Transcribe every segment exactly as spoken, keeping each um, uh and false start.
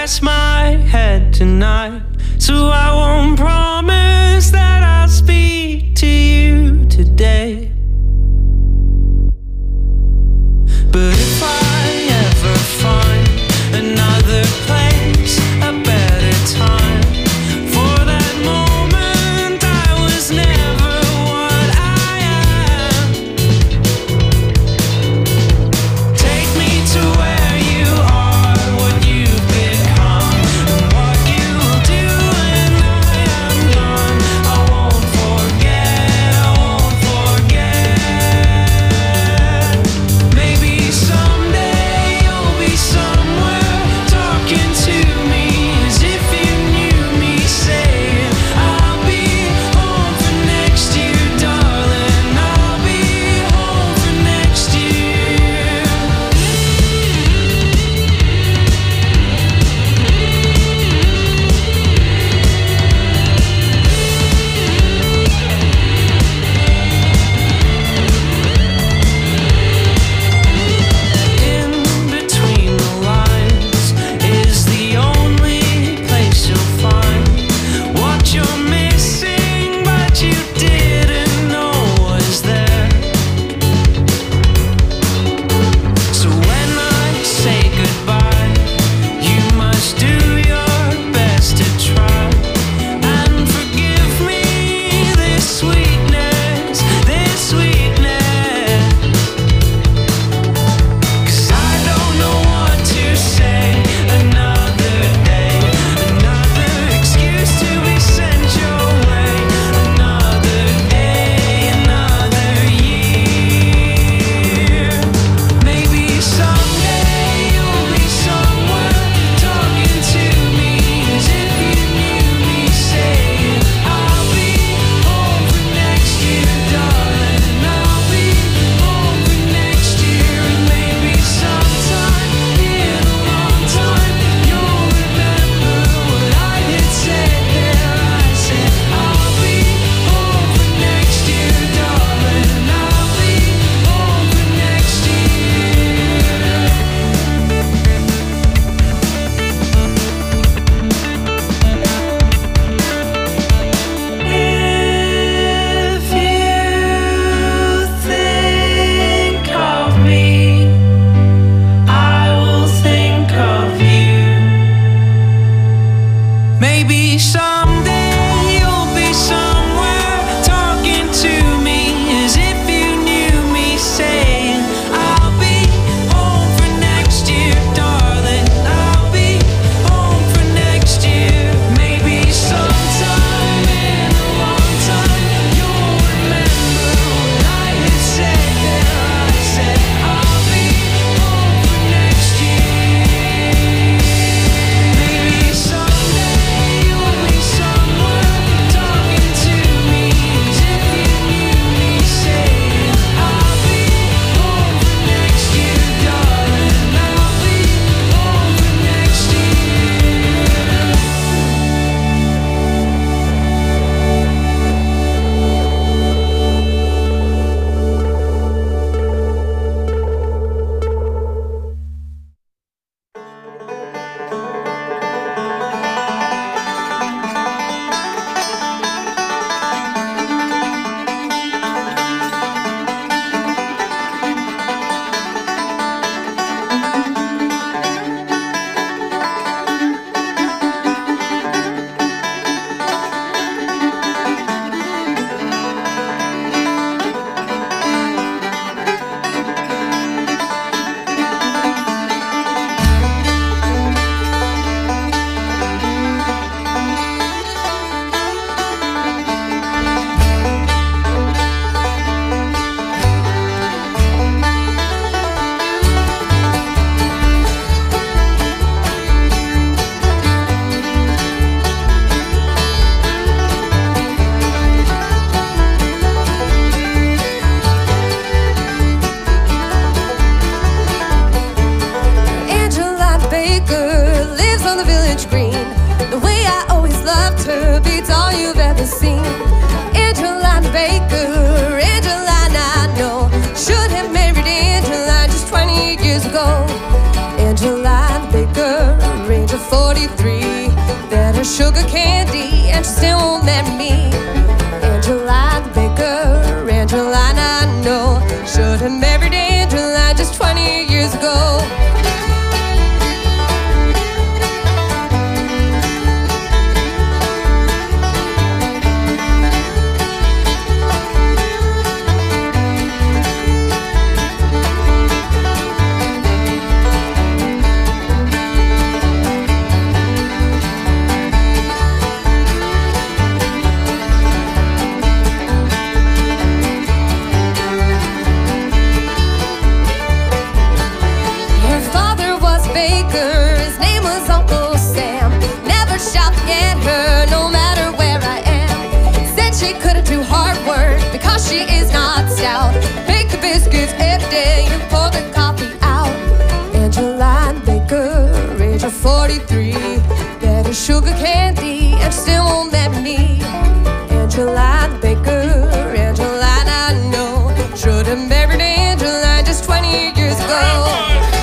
rest my head tonight. So I won't promise that I'll speak to you today. But if I ever find another place, a better time, for that moment I was never what I am. Take me to where you are, what you've become, and what you'll do, and and she still won't marry me. Angeline Baker, Angeline I know, should have married Angeline just twenty years ago. His name was Uncle Sam. Never shall forget her, no matter where I am. Said she couldn't do hard work because she is not stout. Bake the biscuits every day and pour the coffee out. Angeline Baker, age of forty-three, get her sugar candy and she still won't marry me. Angeline Baker, Angeline I know, should have married Angeline just twenty years ago.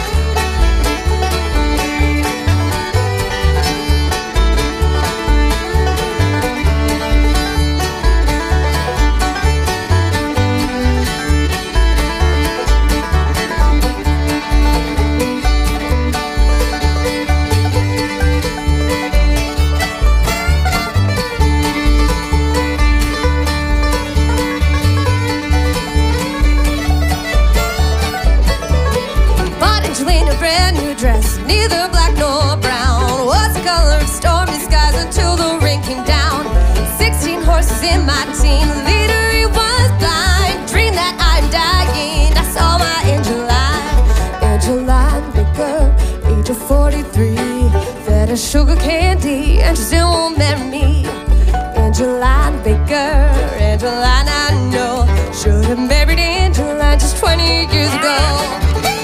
Dress, neither black nor brown, was the color of stormy skies until the rain came down. Sixteen horses in my team, the leader he was blind. Dreamed that I'm dying, I saw my Angeline. Angeline Baker, age of forty-three, fed her sugar candy and she still won't marry me. Angeline Baker, Angeline I know, should have married Angeline just twenty years ago.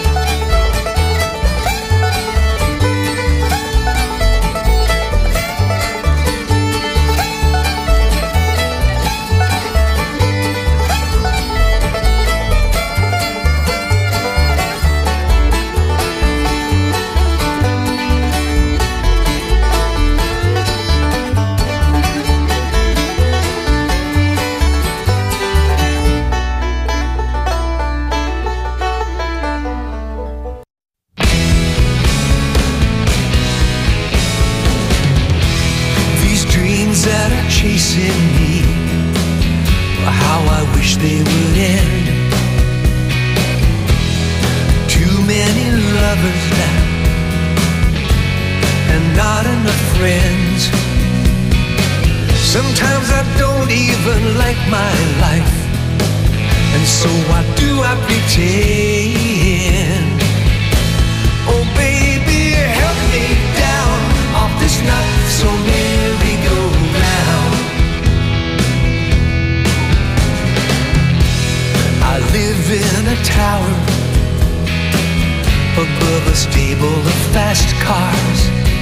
Chasing me, how I wish they would end. Too many lovers now, and not enough friends. Sometimes I don't even like my life, and so why do I pretend? Oh baby, help me down off this not so merry-go-round. I live in a tower above a stable of fast cars,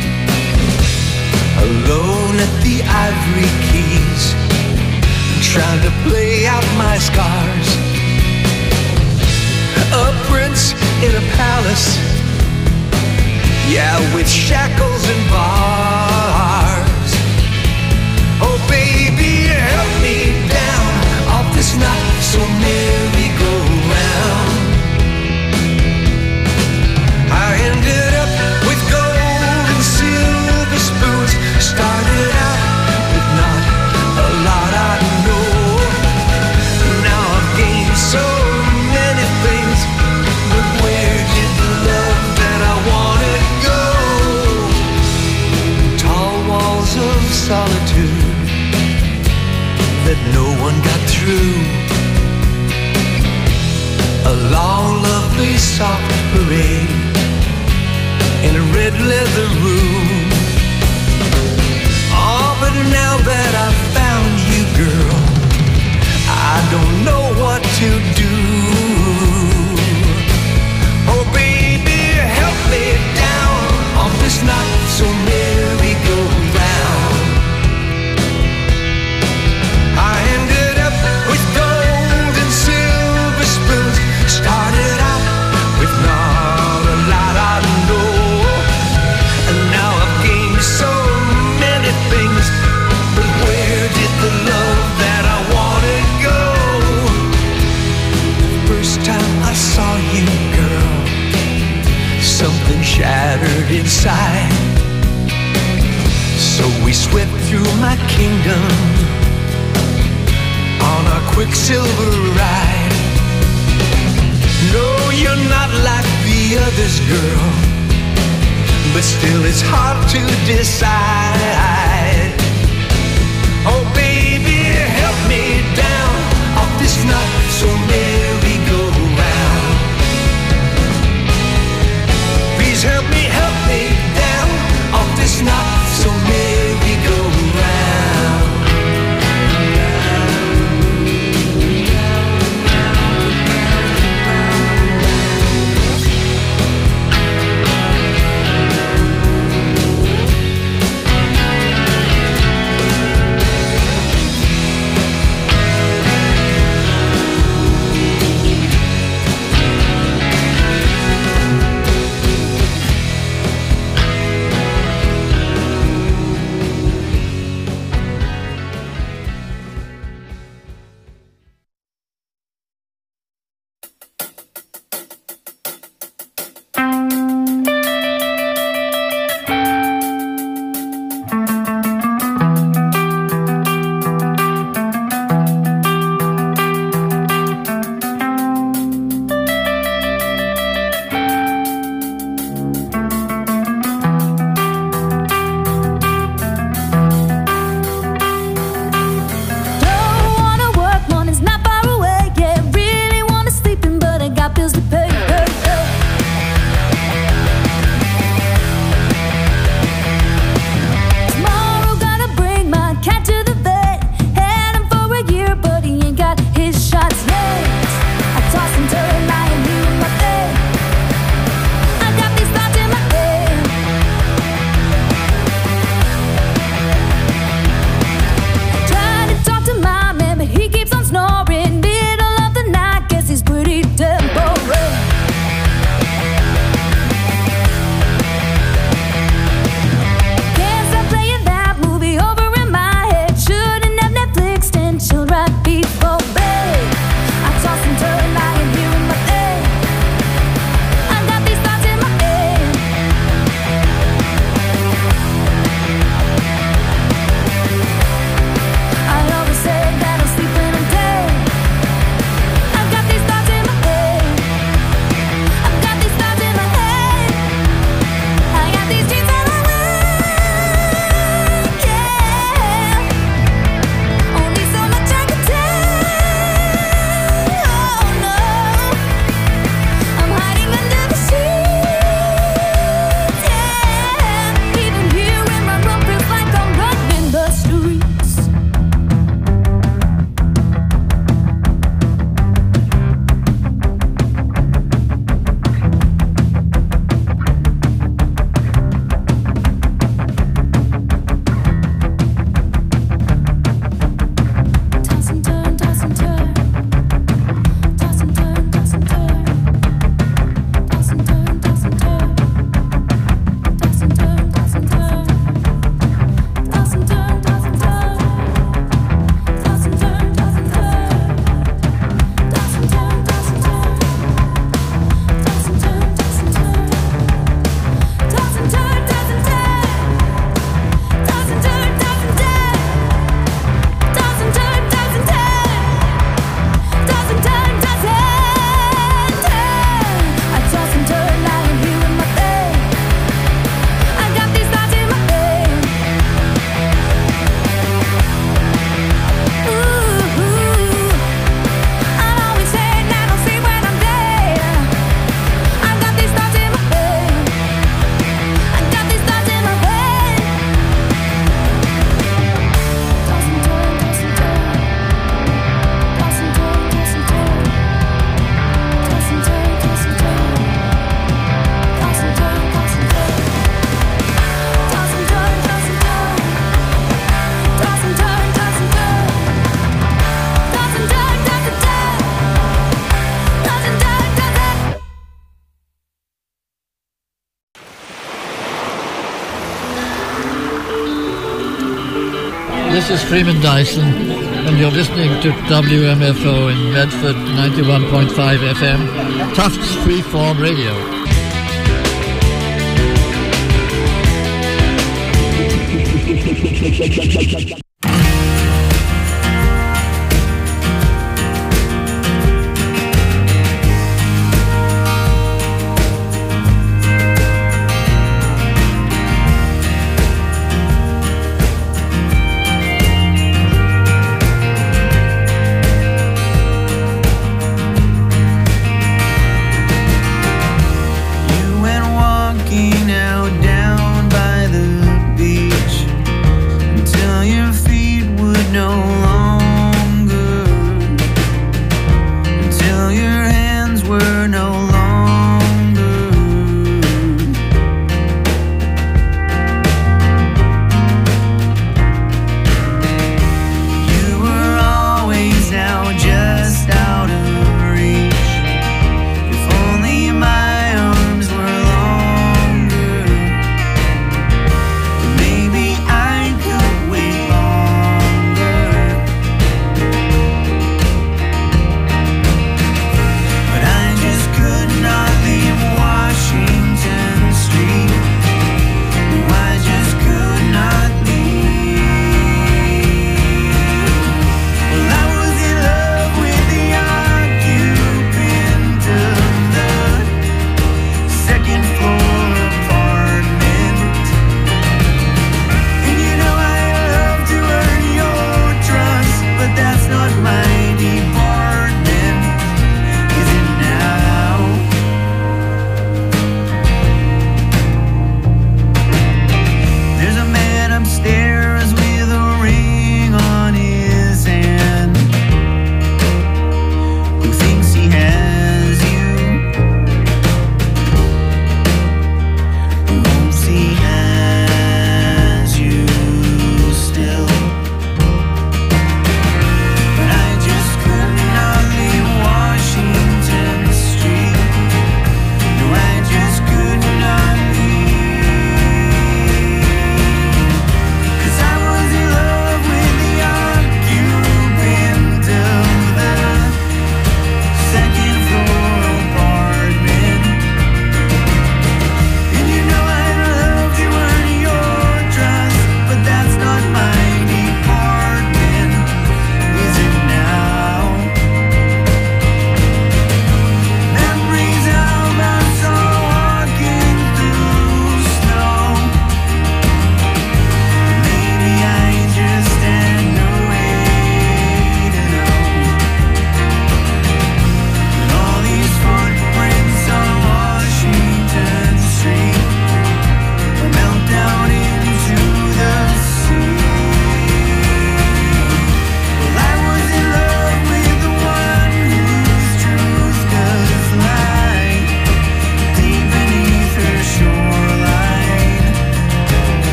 alone at the Ivory Keys, trying to play out my scars. A prince in a palace, yeah, with shackles and bars. Oh baby, help me down off this not so merry-go-round. I ended up with gold and silver spoons, started out with not a lot I know. Now I've gained so many things, but where did the love that I wanted go? Tall walls of solitude that no one got through. A long, lovely, soft parade in a red leather room. Oh, but now that I've found you, girl, I don't know what to do. Oh, baby, help me down off this not so merry-go-round. I ended up with gold and silver spoons, started out with not a lot I know, and now I've gained so many things, but quicksilver ride. No, you're not like the others, girl, but still it's hard to decide. Oh baby, help me down off this not so merry-go-round. Please help me, help me down off this not so merry-go-round. This is Freeman Dyson, and you're listening to W M F O in Medford, ninety-one point five F M, Tufts Freeform Radio.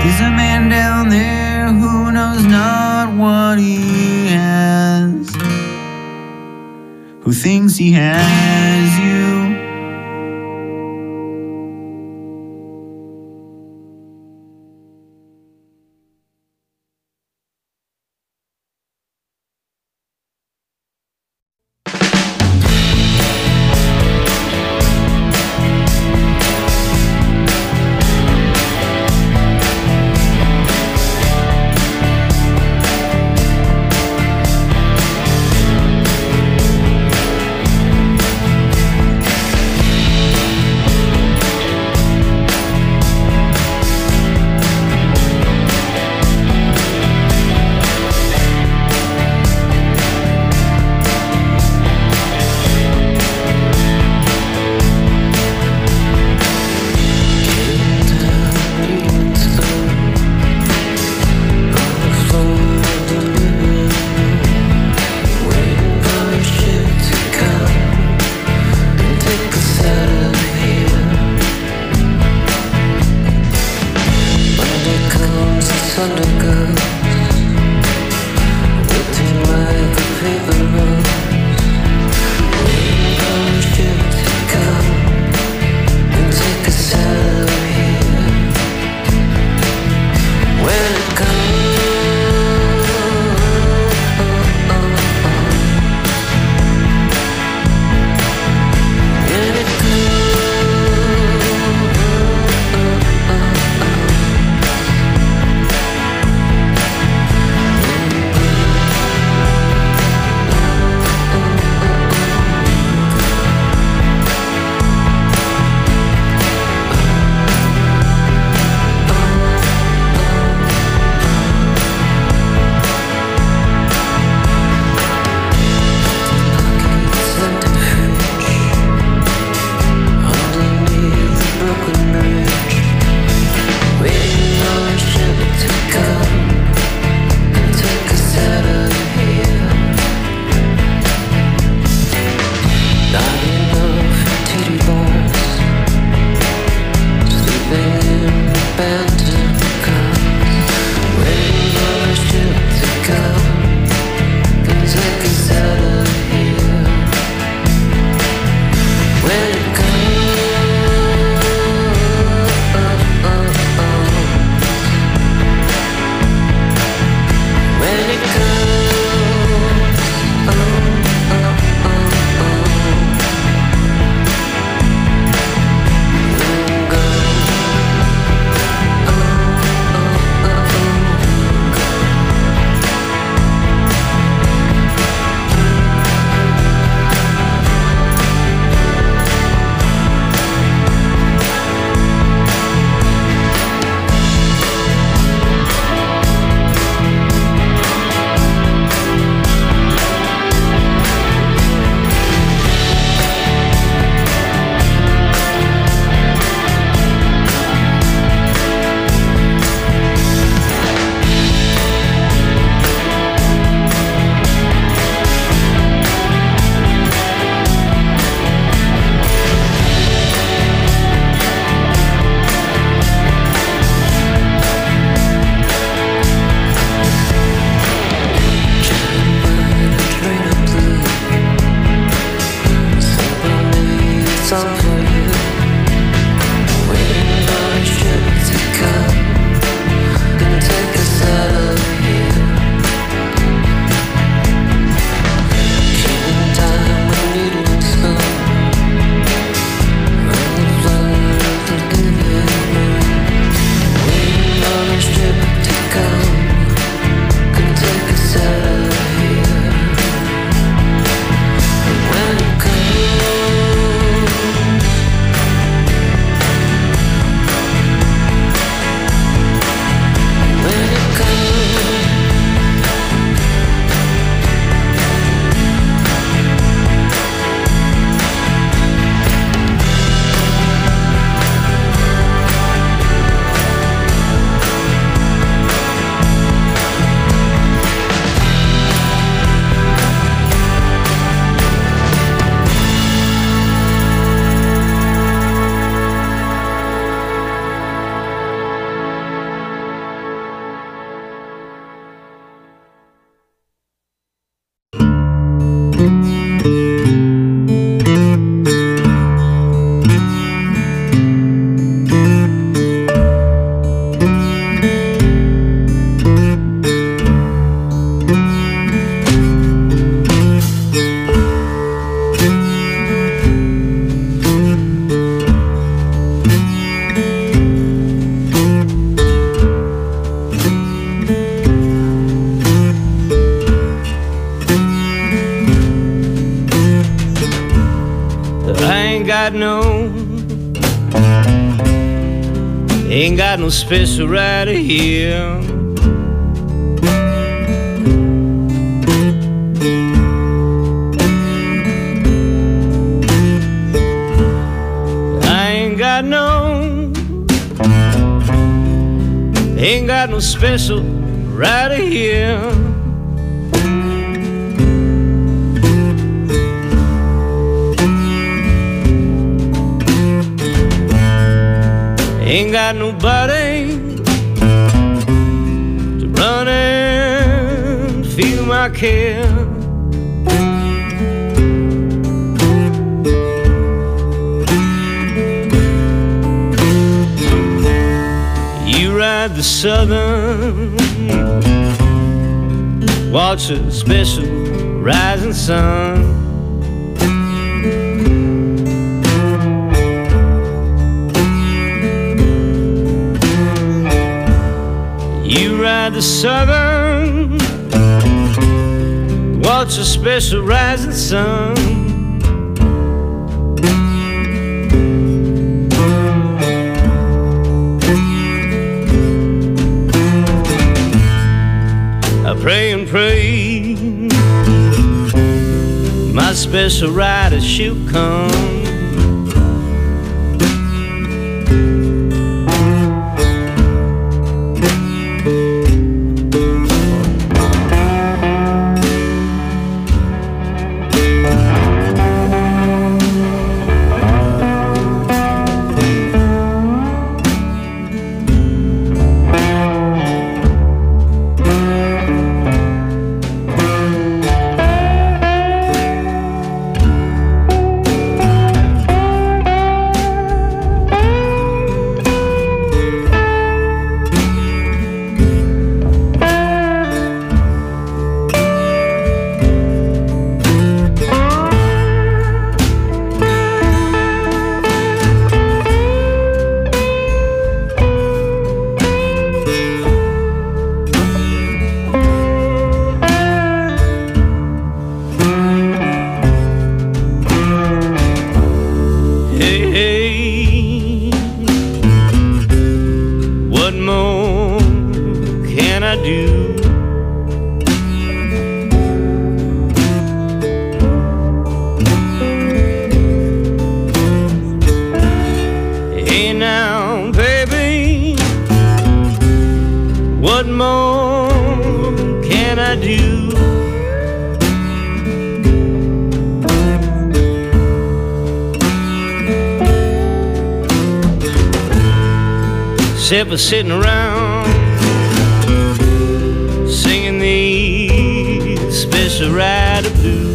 There's a man down there who knows not what he has, who thinks he has you. got no special right here. I ain't got no, ain't got no special right here. Ain't got nobody to run and feel my care. You ride the southern, watch a special rising sun. You ride the southern, watch a special rising sun. I pray and pray my special rider she'll come. Except for sitting around singing these special rider blues.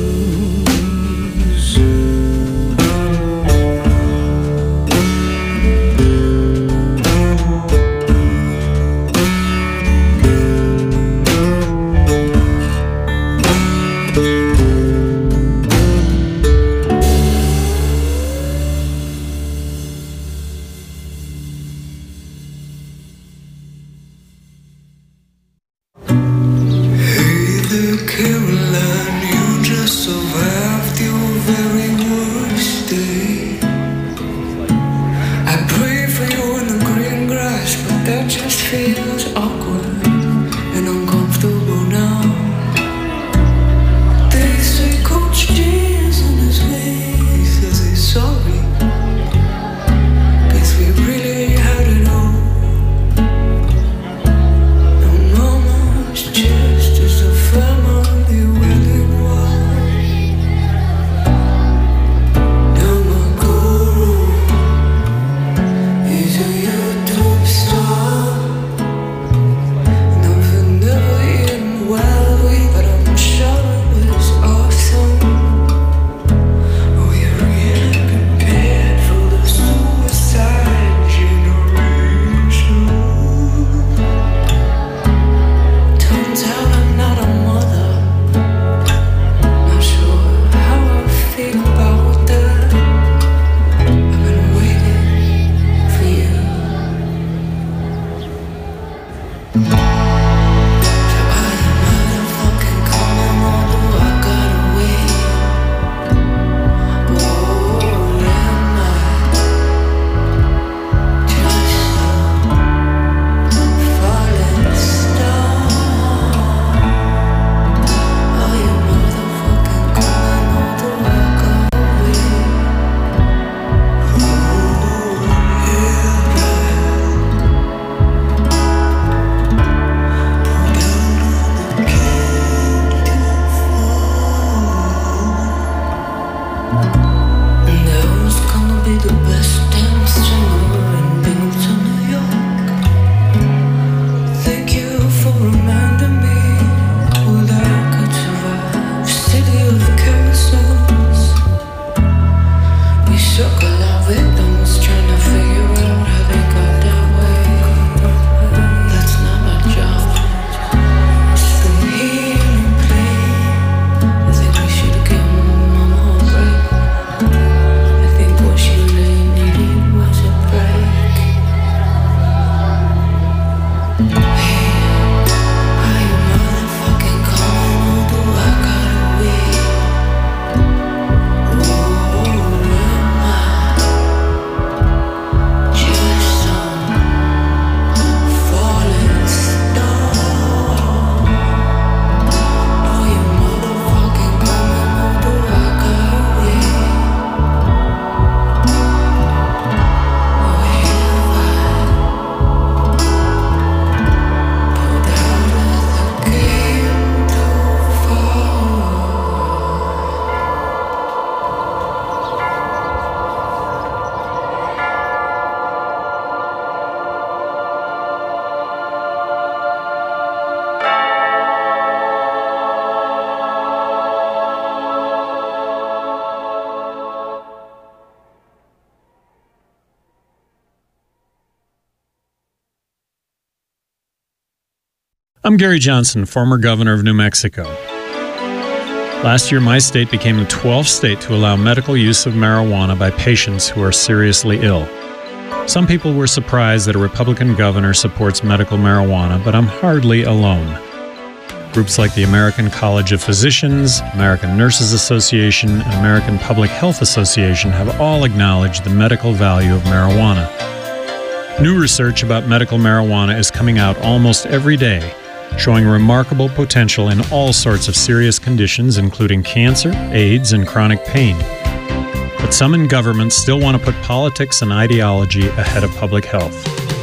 I'm Gary Johnson, former governor of New Mexico. Last year, my state became the twelfth state to allow medical use of marijuana by patients who are seriously ill. Some people were surprised that a Republican governor supports medical marijuana, but I'm hardly alone. Groups like the American College of Physicians, American Nurses Association, and American Public Health Association have all acknowledged the medical value of marijuana. New research about medical marijuana is coming out almost every day, showing remarkable potential in all sorts of serious conditions, including cancer, AIDS, and chronic pain. But some in government still want to put politics and ideology ahead of public health.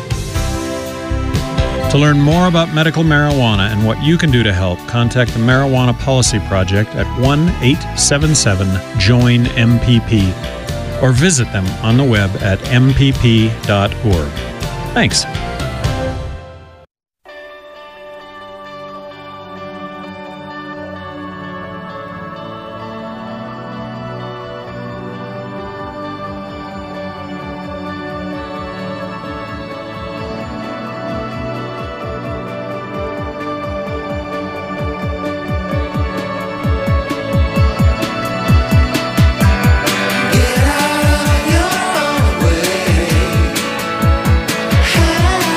To learn more about medical marijuana and what you can do to help, contact the Marijuana Policy Project at one eight seven seven join M P P or visit them on the web at m p p dot org. Thanks. Get out of your own way.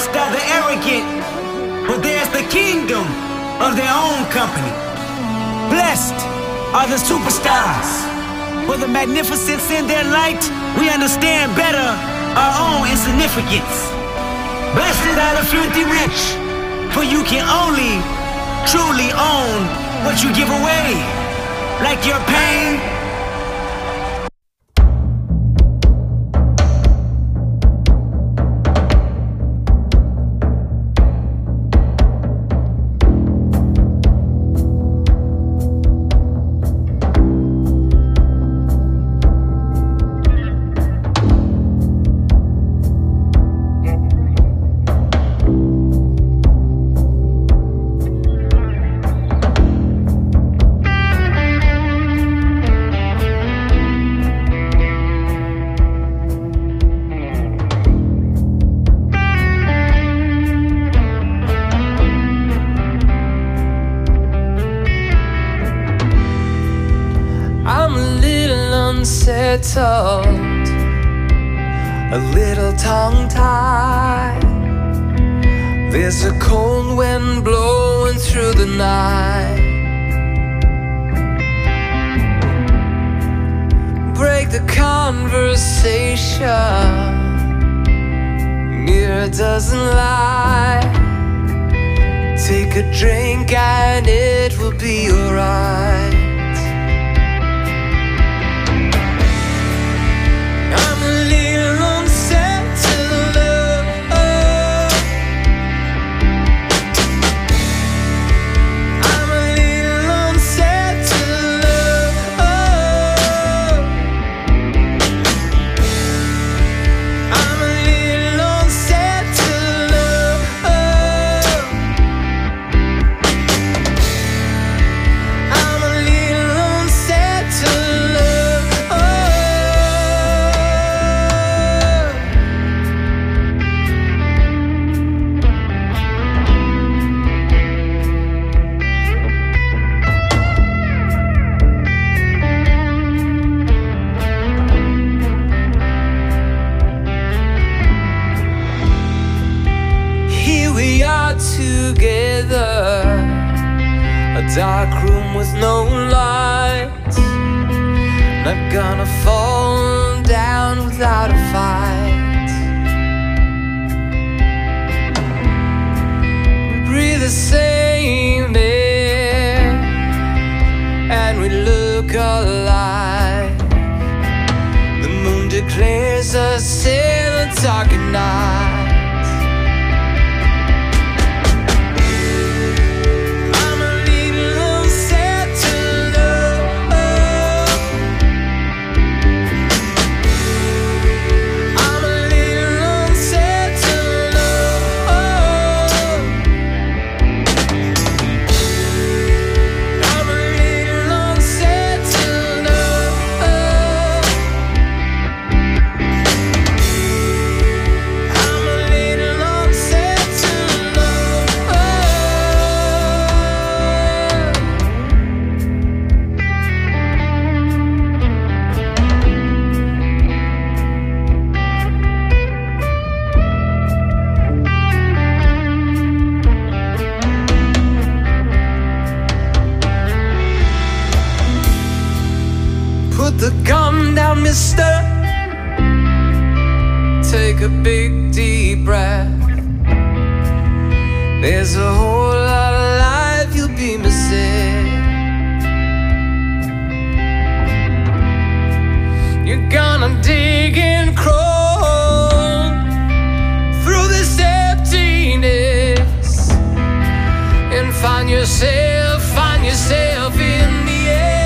Blessed are the arrogant, for theirs the kingdom of their own company. Blessed are the superstars, for the magnificence in their light, we understand better our own insignificance. Blessed are the filthy rich, for you can only truly own what you give away, like your pain. Unsettled, a little tongue-tied. There's a cold wind blowing through the night. Break the conversation, mirror doesn't lie. Take a drink and it will be alright. Dark room with no light, not gonna fall down without a fight. We breathe the same air and we look alike. The moon declares us in the dark at night. The gun down, mister. Take a big deep breath. There's a whole lot of life you'll be missing. You're gonna dig and crawl through this emptiness and find yourself, find yourself in the air.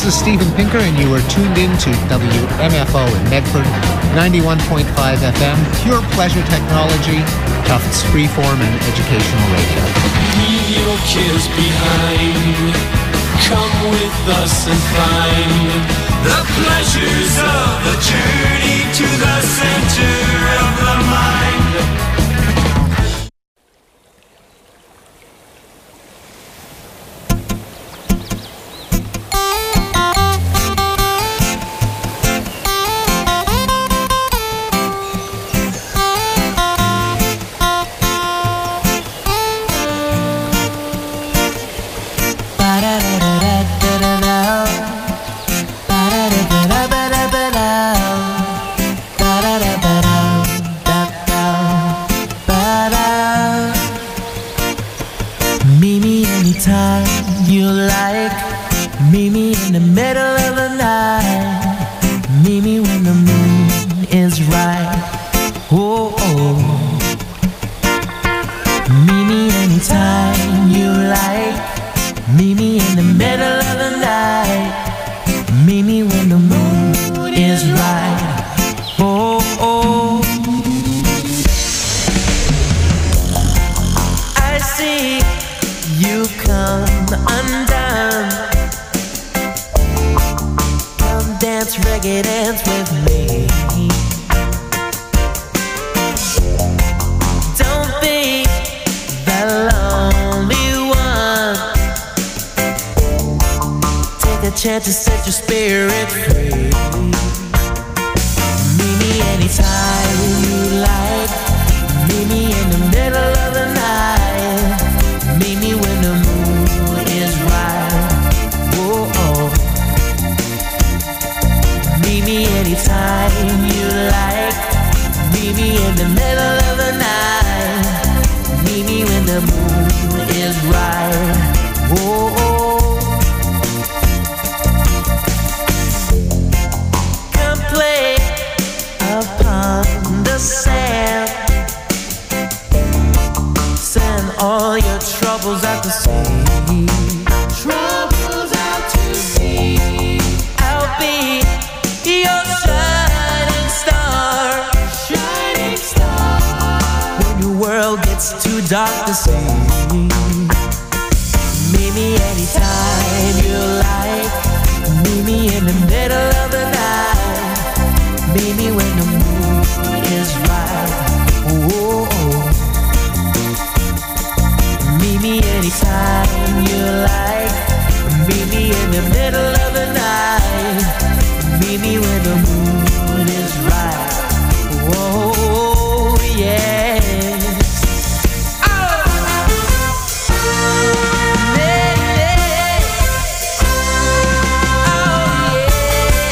is Steven Pinker, and you are tuned in to W M F O in Medford, ninety-one point five F M, pure pleasure technology, Tufts freeform and educational radio. Leave your cares behind. Come with us and find the pleasures of the journey to the center of the mind. Chance to set your spirit free. Meet me anytime you like. Meet me in the middle of the night. Meet me when the moon is right. Whoa, oh. Meet me anytime you like. Meet me in the middle of the night. Meet me when the moon is right. Whoa, oh. Upon the sand, send all your troubles out to sea. Troubles out to sea. I'll be your shining star, shining star. When your world gets too dark to see, meet me anytime you like. Meet me in the middle of the night. Meet me when the moon is right. Whoa, oh. Meet me anytime you like. Meet me in the middle of the night. Meet me when the moon is right. Whoa, yes. Oh, yeah.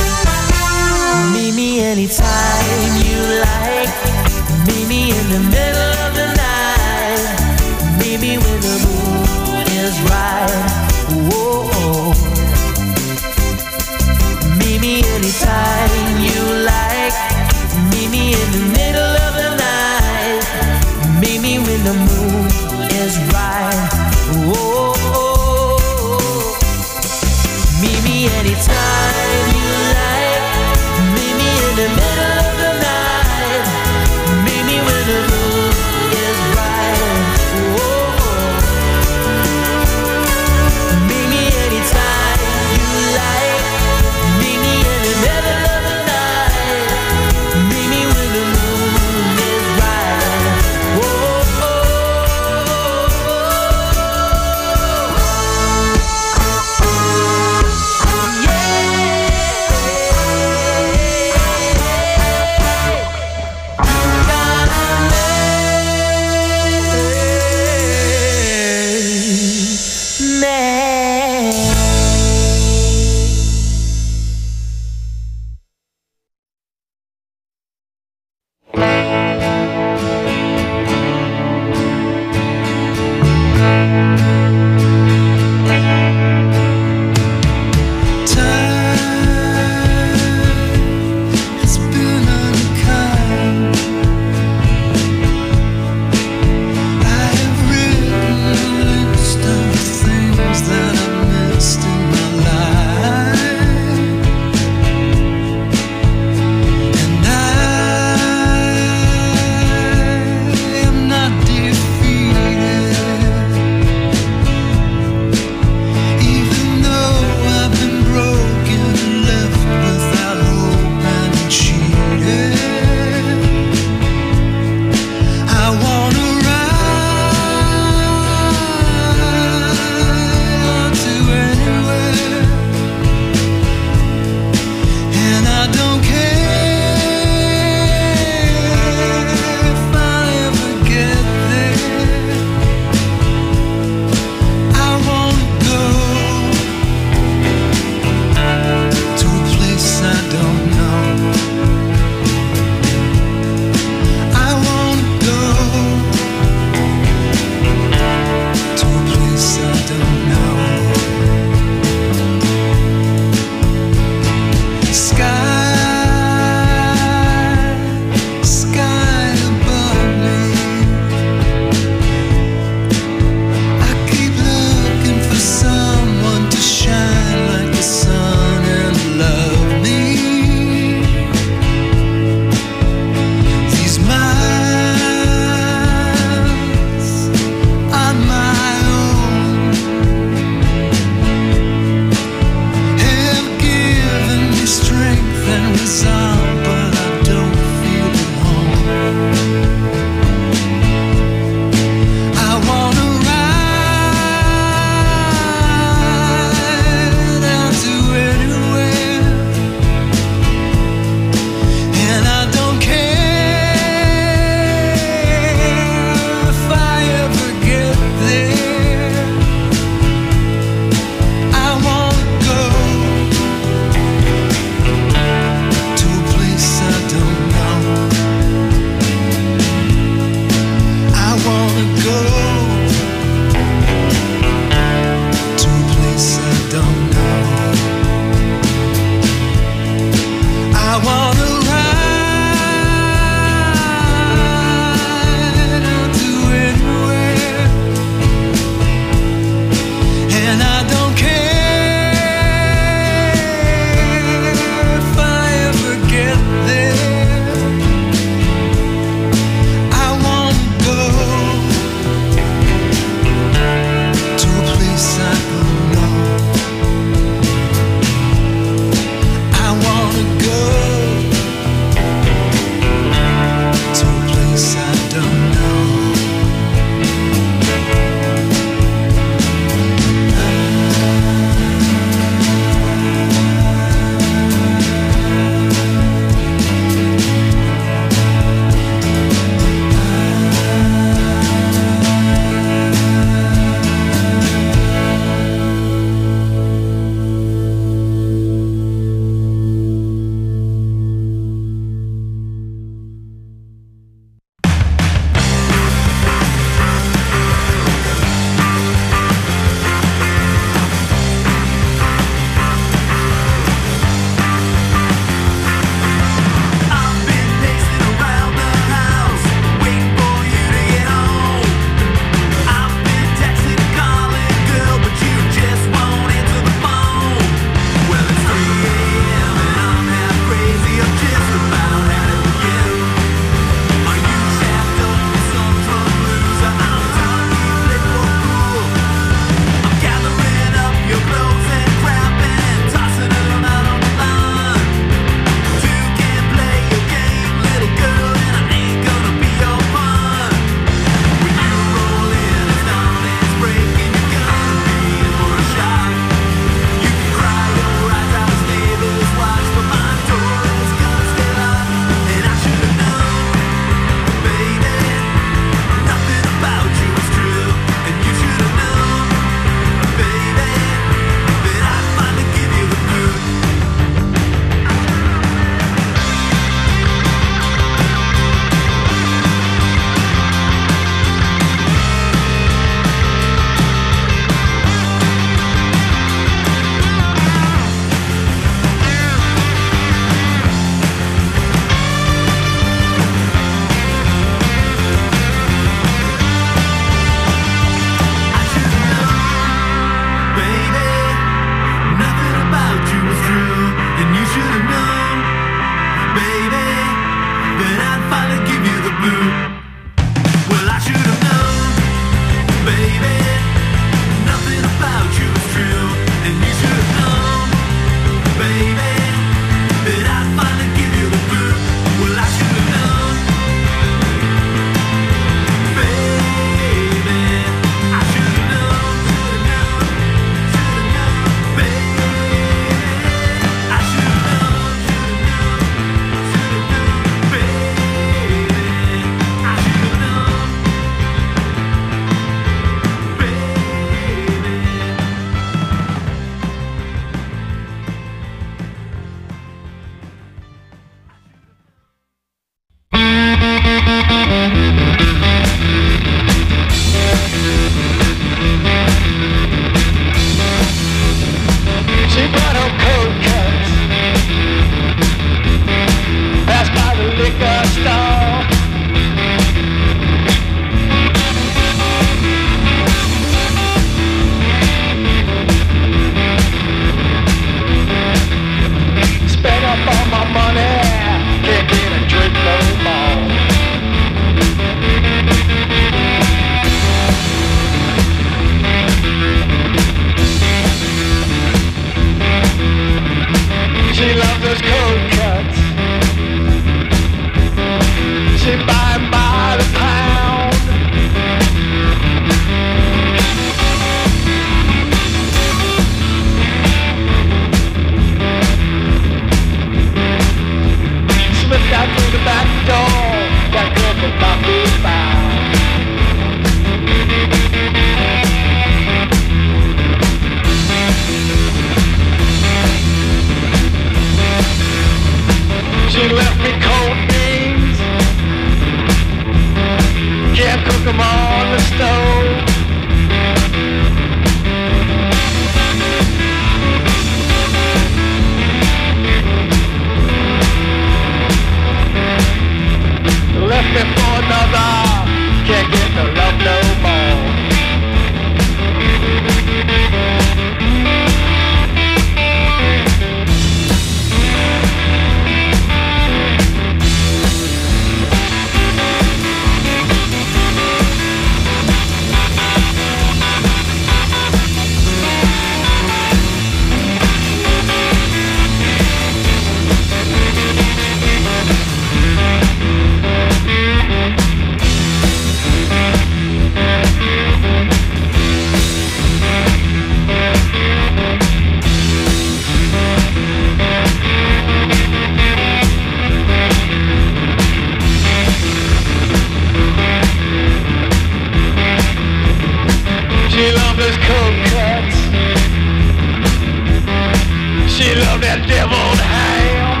deviled ham.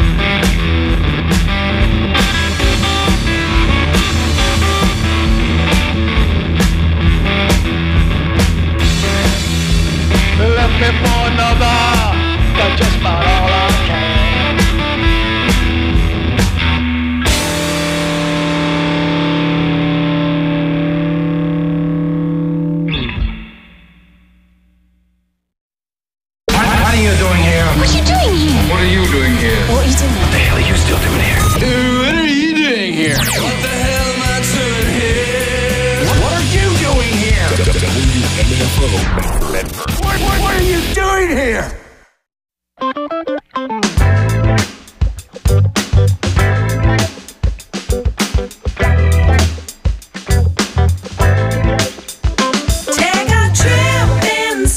Left me for another, got just about all I can. What are you doing here? What are you doing here? What are you doing here? What are you doing? What the hell are you still doing here? What are you doing here? What the hell am I doing here? What are you doing here? W M F O. What, what, what are you doing here?